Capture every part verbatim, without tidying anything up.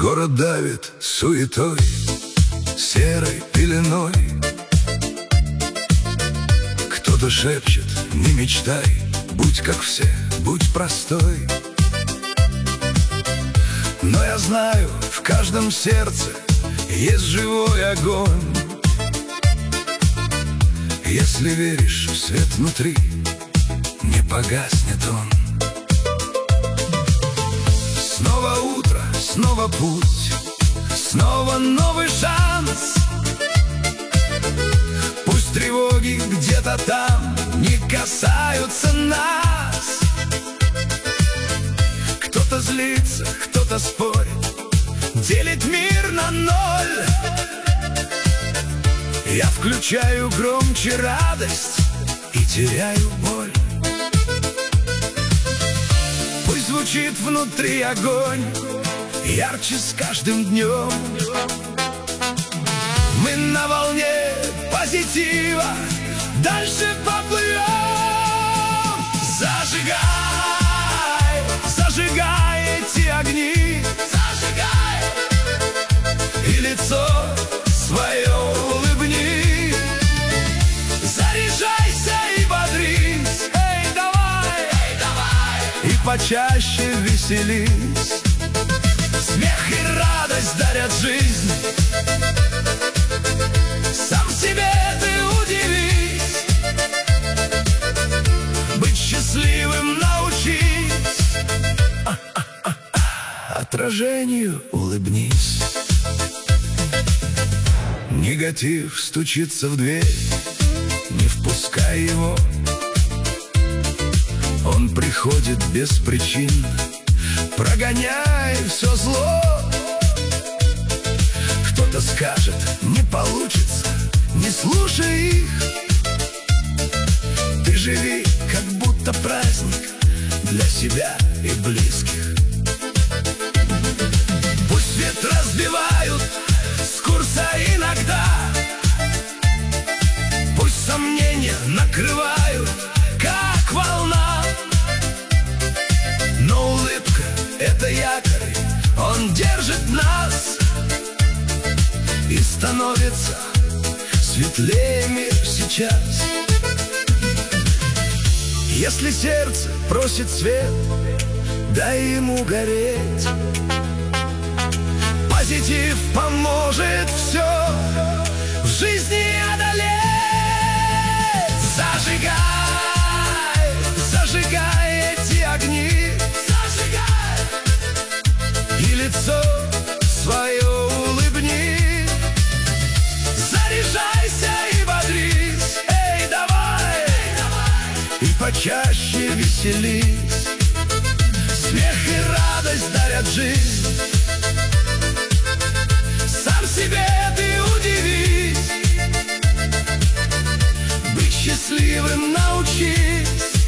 Город давит суетой, серой пеленой. Кто-то шепчет: не мечтай, будь как все, будь простой. Но я знаю, в каждом сердце есть живой огонь. Если веришь в свет внутри, не погаснет он. Снова утро, снова путь, снова новый шанс. Пусть тревоги где-то там не касаются нас. Кто-то злится, кто-то спорит, делит мир на ноль. Я включаю громче радость и теряю боль. Пусть звучит внутри огонь ярче с каждым днем. Мы на волне позитива дальше поплывем. Зажигай, зажигай эти огни, зажигай, и лицо свое улыбни. Заряжайся и бодрись, эй, давай, эй, давай, и почаще веселись. Смех и радость дарят жизнь, сам себе ты удивись. Быть счастливым научись, отражению улыбнись. Негатив стучится в дверь, не впускай его. Он приходит без причин, прогоняй все зло. Кто-то скажет: не получится, не слушай их. Ты живи, как будто праздник для себя и близких. Пусть ветра разбивают с курса иногда, пусть сомнения накрывают, как волна. Но улыбка — это якорь, он держит нас, и становится светлее мир сейчас. Если сердце просит свет, дай ему гореть. Позитив поможет все в жизни одолеть. Зажигай, зажигай эти огни, зажигай, и лицо свое улыбни. Заряжайся и бодрись, эй, давай, эй, давай, и почаще веселись. Смех и радость дарят жизнь, сам себе ты удивись. Быть счастливым научись,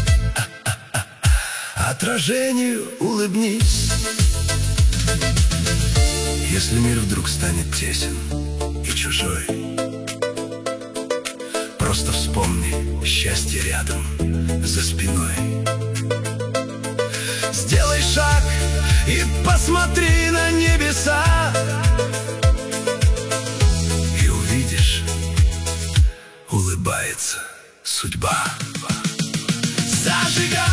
отражению улыбнись. Если мир вдруг станет тесен и чужой, просто вспомни счастье рядом, за спиной. Сделай шаг и посмотри на небеса, и увидишь, улыбается судьба. Зажигай,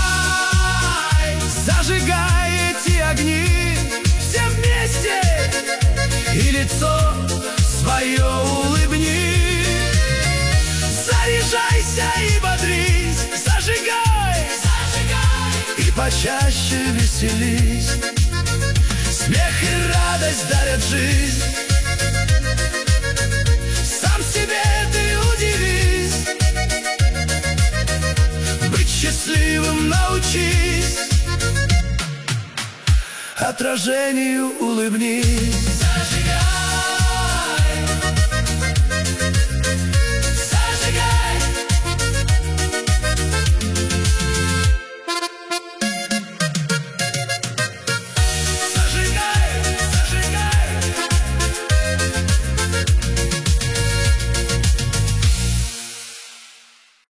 зажигай эти огни все вместе, и лицо свое улыбни. Заряжайся и бодрись, зажигай, зажигай, и почаще веселись. Смех и радость дарят жизнь, сам себе ты удивись. Быть счастливым научись, отражению улыбнись.